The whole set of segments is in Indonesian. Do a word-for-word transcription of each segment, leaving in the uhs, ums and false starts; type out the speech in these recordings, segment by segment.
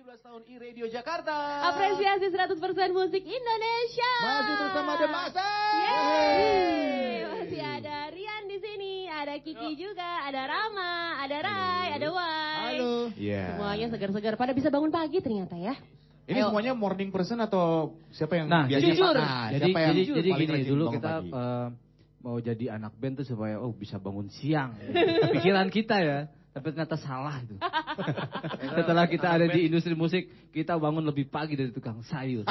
tujuh belas tahun iRadio Jakarta. Apresiasi seratus persen musik Indonesia. Masih bersama The Master. Yeay. Masih ada Rian di sini, ada Kiki juga, ada Rama, ada Rai, ada Wai. Halo. Yeah. Semuanya segar-segar. Pada bisa bangun pagi ternyata ya. Ini Ayo. Semuanya morning person atau siapa yang nah, biasanya? jujur. Nah, jadi siapa yang jadi, jadi paling gini rajin dulu bangun kita pagi? uh, mau jadi anak band tuh supaya oh bisa bangun siang. Pikiran kita ya. Tapi ternyata salah itu. Setelah kita ada di industri musik, kita bangun lebih pagi dari tukang sayur.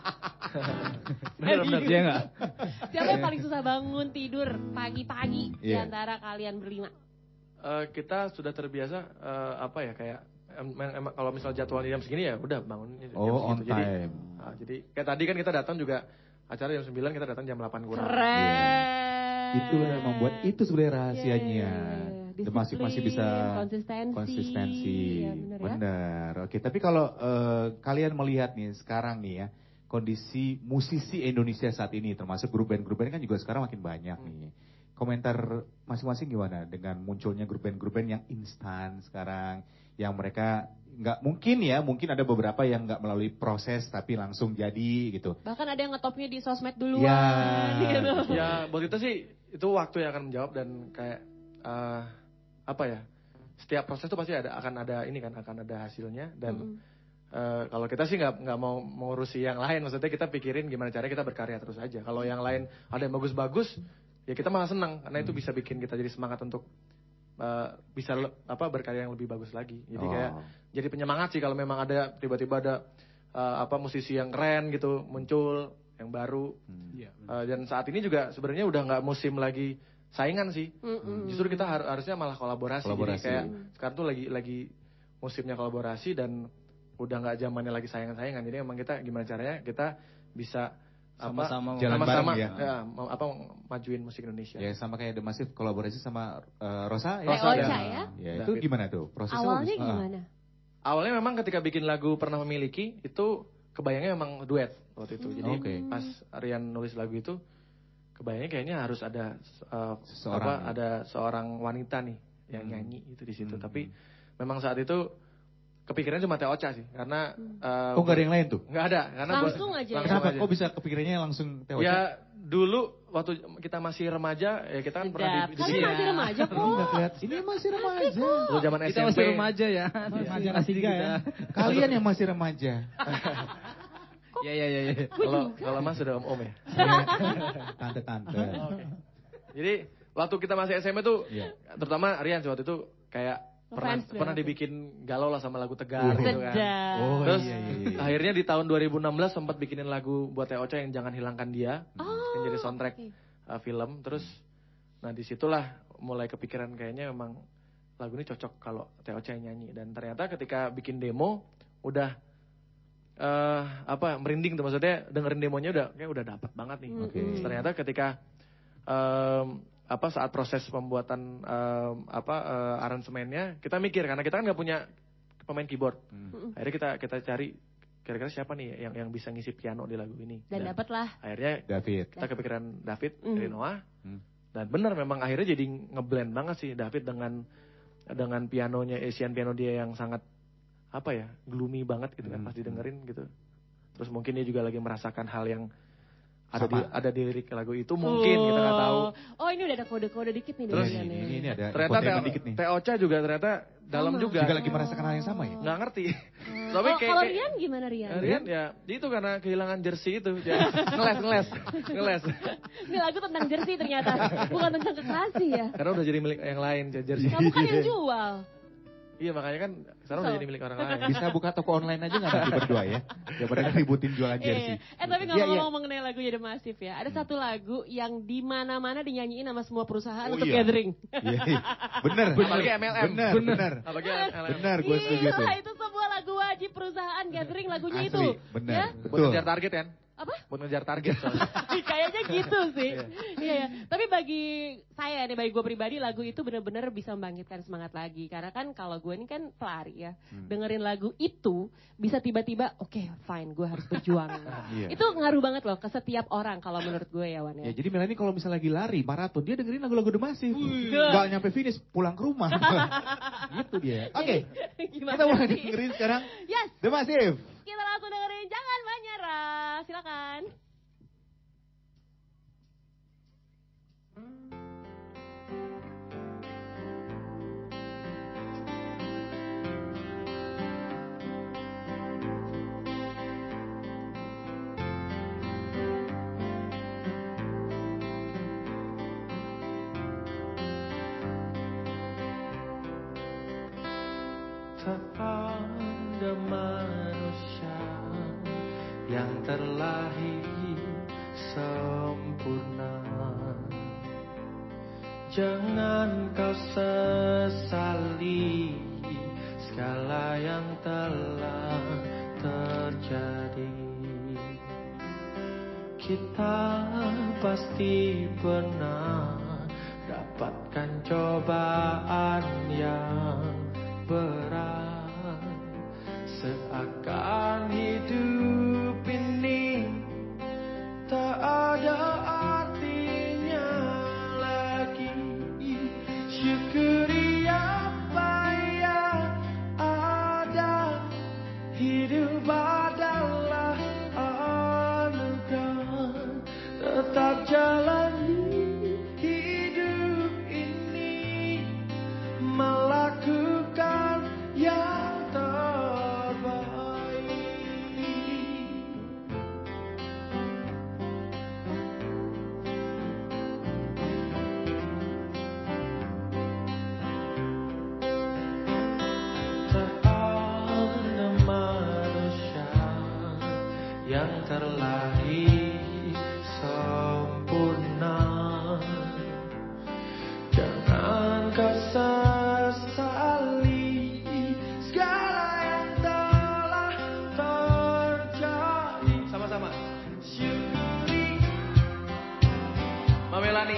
Benar-benar dia enggak? Siapa yang paling susah bangun tidur pagi-pagi di Yeah. antara kalian berlima? Uh, kita sudah terbiasa uh, apa ya kayak em, em, kalau misal jadwal jam segini ya udah bangun jam Oh, on segitu. Jadi, time. uh, jadi kayak tadi kan kita datang juga acara jam sembilan, kita datang jam delapan kurang. Keren. Itu yang membuat itu sebenarnya rahasianya. Yeah. The Massive masih bisa konsistensi. konsistensi. Ya, benar ya. Benar. Oke, tapi kalau eh, kalian melihat nih sekarang nih ya, kondisi musisi Indonesia saat ini termasuk grup band-grup band kan juga sekarang makin banyak nih. Komentar masing-masing gimana dengan munculnya grup band-grup band yang instan sekarang, yang mereka nggak mungkin ya, mungkin ada beberapa yang nggak melalui proses tapi langsung jadi gitu. Bahkan ada yang ngetopnya di sosmed duluan. Ya. Gitu. Ya buat kita sih itu waktu yang akan menjawab dan kayak uh, apa ya, setiap proses tuh pasti ada akan ada ini kan akan ada hasilnya dan Mm-mm. uh, kalau kita sih nggak nggak mau mengurusi yang lain, maksudnya kita pikirin gimana caranya kita berkarya terus aja. Kalau yang lain ada yang bagus-bagus ya kita malah senang karena itu bisa bikin kita jadi semangat untuk uh, bisa le- apa berkarya yang lebih bagus lagi. Jadi Oh. kayak jadi penyemangat sih kalau memang ada tiba-tiba ada uh, apa musisi yang keren gitu muncul yang baru. Hmm. Uh, dan saat ini juga sebenarnya udah nggak musim lagi saingan sih. Mm-mm. Justru kita har- harusnya malah kolaborasi. Kolaborasi. Jadi kayak sekarang tuh lagi lagi musimnya kolaborasi dan udah nggak zamannya lagi saingan-saingan. Jadi emang kita gimana caranya kita bisa apa Sama-sama jalan sama-sama bareng ya. mau- apa majuin musik Indonesia. Ya sama kayak The Massive kolaborasi sama eh, Rosa ya. Kayak Rosa, Ocha ya. ya. Ya itu David. gimana tuh prosesnya? Awalnya bagus. Ah. gimana? Awalnya memang ketika bikin lagu Pernah Memiliki itu kebayangnya memang duet waktu itu. Jadi Oke. pas Rian nulis lagu itu kebayangnya kayaknya harus ada uh, Seseorang. apa ada seorang wanita nih yang Hmm. nyanyi itu di situ. Hmm. Tapi memang saat itu kepikirannya cuma Teh Ocha sih karena uh, Oh nggak ada yang lain tuh? nggak ada karena buat- Langsung aja ya? langsung Kenapa? aja. Kok bisa kepikirannya langsung Teh Ocha? Ya dulu waktu kita masih remaja ya kita kan pernah Sedap. di, di Kalian sini. masih remaja kok. Nggak kelihatan. Ini masih remaja. Dulu zaman S Kita M P. masih remaja ya. Remaja Masih tiga kita. ya. Kalian yang masih remaja. Iya iya iya. iya. Kalau kalau Mas sudah om-om ya. Tante-tante. Oke. Jadi waktu kita masih S M P tuh, Iya. terutama Rian waktu itu kayak pernah Ngefans pernah berarti. dibikin galau lah sama lagu Tegar gitu kan. Sedap. Oh Terus iya iya iya. akhirnya di tahun dua ribu enam belas sempat bikinin lagu buat Teh Ocha yang Jangan Hilangkan Dia, Oh, yang jadi soundtrack oke. uh, film. Terus, nah disitulah mulai kepikiran kayaknya memang lagu ini cocok kalau Teh Ocha yang nyanyi. Dan ternyata ketika bikin demo udah eh apa merinding tuh, maksudnya dengerin demonya udah kayak udah dapat banget nih. Mm-mm. Oke. Terus ternyata ketika em, apa saat proses pembuatan em, apa eh, aransemennya kita mikir karena kita kan nggak punya pemain keyboard. Hmm. Akhirnya kita kita cari kira-kira siapa nih yang yang bisa ngisi piano di lagu ini. Dan dapat lah. akhirnya David. kita kepikiran David Mm. dari Noah. Hmm. Dan benar memang akhirnya jadi ngeblend banget sih David dengan dengan pianonya Asian piano dia yang sangat apa ya gloomy banget gitu kan Hmm. pas didengerin gitu. Terus mungkin dia juga lagi merasakan hal yang ada Sama. di ada di lirik lagu itu mungkin kita nggak tahu. Oh ini udah ada kode-kode dikit nih. Terus dari ini, Rian ya. ini, ini ada Ternyata infotainment Teh dikit nih. Teh Ocha juga ternyata dalam Sama. juga. Juga lagi merasakan hal yang sama ya? Nggak ngerti. Oh, Tapi kayak- kalau kayak- Rian gimana Rian? Rian ya itu karena kehilangan jersey itu. Jadi ngeles ngeles ngeles. Ini lagu tentang jersey ternyata, bukan tentang kekasih ya. Karena udah jadi milik yang lain jersey. Kamu kan yang jual. Iya makanya kan sekarang udah jadi milik orang lain. Bisa buka toko online aja nggak nanti berdua ya? Daripada ributin jualan Iya, jersey. iya. Eh tapi Iya, iya. ngomong-ngomong mengenai lagunya The Massive ya, ada satu lagu yang di mana-mana dinyanyiin sama semua perusahaan Oh, untuk iya. gathering. Iya, iya. Bener. Apalagi M L M. Bener, bener. Apalagi L L M. Bener, gue setuju tuh. Gila, itu sebuah lagu wajib perusahaan gathering lagunya Asli, itu. bener. Ya? Buat Betul. ngejar target kan? Apa? Buat ngejar target soalnya. Kayaknya gitu sih. Iya ya. Tapi bagi saya nih, bagi gue pribadi lagu itu benar-benar bisa membangkitkan semangat lagi. Karena kan kalau gue ini kan pelari ya. Hmm. Dengerin lagu itu bisa tiba-tiba oke okay, fine gue harus berjuang. Iya. Itu ngaruh banget loh ke setiap orang kalau menurut gue ya Wan ya. Ya jadi Melanie kalau misalnya lagi lari maraton dia dengerin lagu-lagu The Massive. Gak nyampe finish pulang ke rumah. Gitu dia. Oke. Okay. Kita mulai dengerin sekarang yes. The Massive. Kita langsung dengerin Jangan Menyerah. Silakan. Tak ada manusia yang terlahir sempurna. Jangan kau sesali segala yang telah terjadi. Kita pasti pernah dapatkan cobaan yang berat, seakan hidup ini tak ada artinya lagi. Syukuri apa yang ada, hidup adalah anugerah. Tetap jalani hidup ini, melakukan yang terbaik. Tak ada manusia yang terlahir sempurna. Jangan kau sesali segala yang telah terjadi. Sama-sama. Syukuri Mbak Melanie.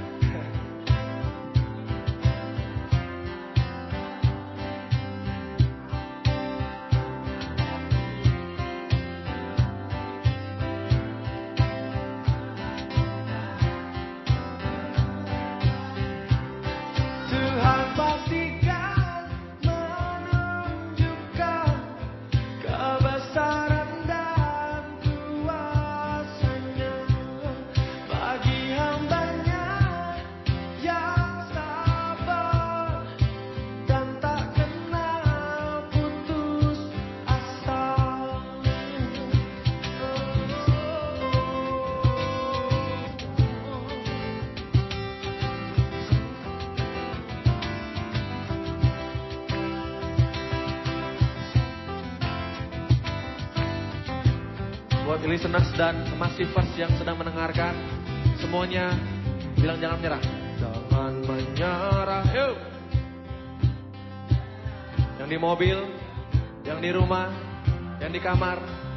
Tuhan pastikan menunjukkan kebesaran dan kuasanya bagi hambanya yang sabar dan tak kenal putus asa. Buat listeners dan Massivers yang sedang mendengarkan, semuanya bilang jangan menyerah. Jangan menyerah, yuk. Yang di mobil, yang di rumah, yang di kamar,